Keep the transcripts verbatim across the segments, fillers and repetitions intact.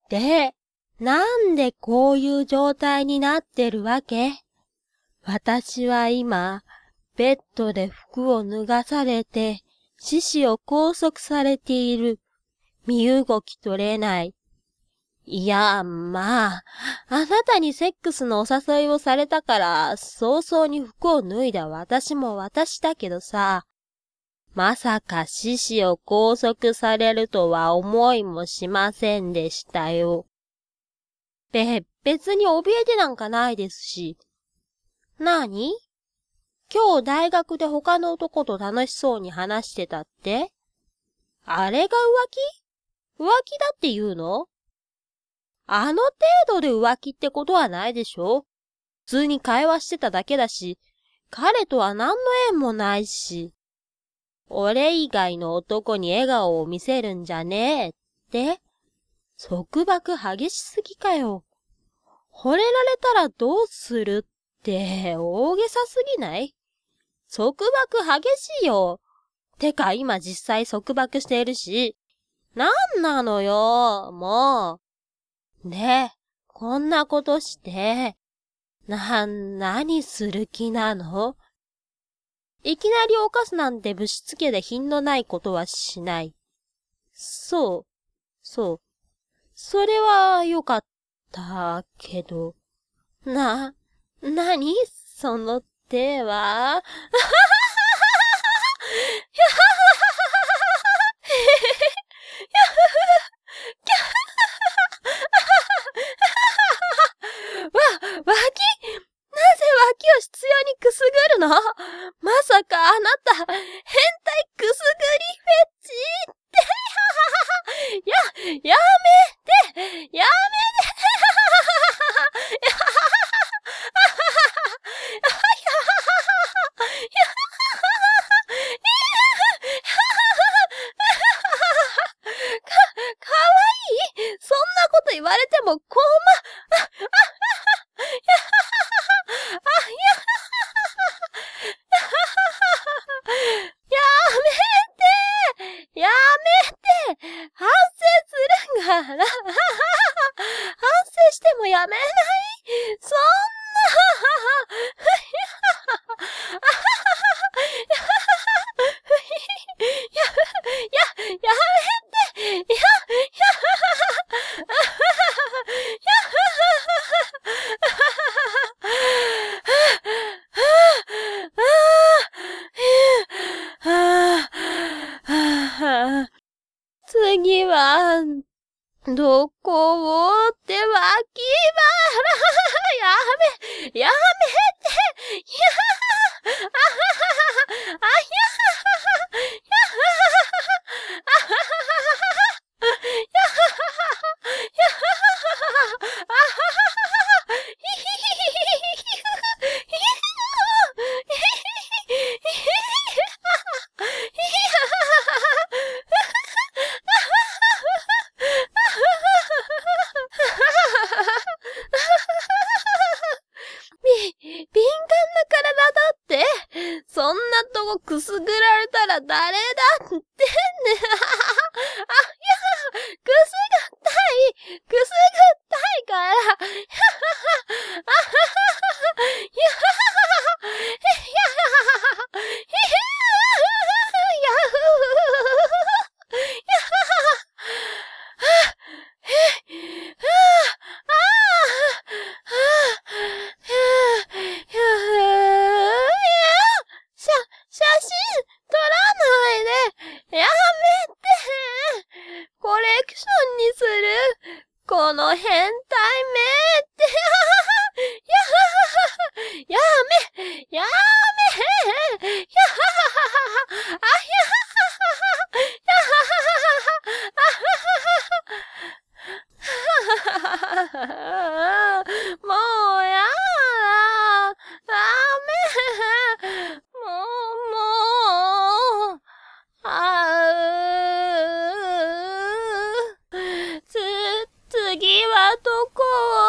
で、なんでこういう状態になってるわけ？私は今、ベッドで服を脱がされて、四肢を拘束されている。身動き取れない。いや、まあ、あなたにセックスのお誘いをされたから、早々に服を脱いだ私も私だけどさ、まさか四肢を拘束されるとは思いもしませんでしたよ。べ、別に怯えてなんかないですし。なに？今日大学で他の男と楽しそうに話してたって？あれが浮気？浮気だって言うの？あの程度で浮気ってことはないでしょ？普通に会話してただけだし、彼とは何の縁もないし。俺以外の男に笑顔を見せるんじゃねえって？束縛激しすぎかよ。惚れられたらどうするって大げさすぎない？束縛激しいよ。てか今実際束縛しているし。なんなのよ、もう。で、こんなことして、な、何する気なの？いきなり犯すなんてぶしつけで品のないことはしない。そう、そう。それはよかったけど。な、なにその手は？わ、脇？なぜ脇を執拗にくすぐるの？まさかあなた、変態くすぐりフェチって。や、やめてやめてか、かわいい？そんなこと言われてもこま、あ、あ、あ、や、あ、や、やめてやめて反省するんがな。反省してもやめない？そんや、や、やめてや、や、次は、どこをって脇腹やめ、やめてや、あははは、あやび、敏感な体だって？そんなとこくすぐられたら誰だってね。あ、いや、くすぐったい、くすぐったいから。あはは、いや、いや、写真撮らないでやめてコレクションにするこの変態めってやめやめやあやもうやだダメもうもうあうつ、次はどこを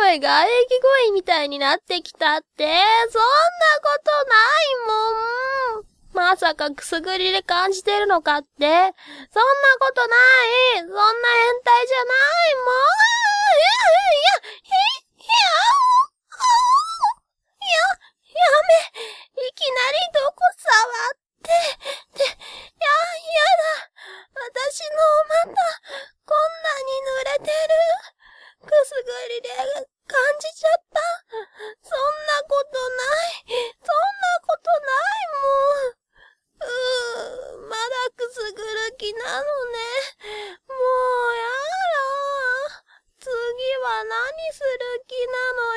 声が喘ぎ声みたいになってきたって、そんなことないもん。まさかくすぐりで感じてるのかって、そんなことない。そんな変態じゃないもん。いや、いや、いや、いや、やめ、いきなりどこ触って、で、いや、やだ。私のお股、こんなに濡れてる。くすぐりで感じちゃった。そんなことない。そんなことないもん。うー、まだくすぐる気なのね。もうやだ。次は何する気なの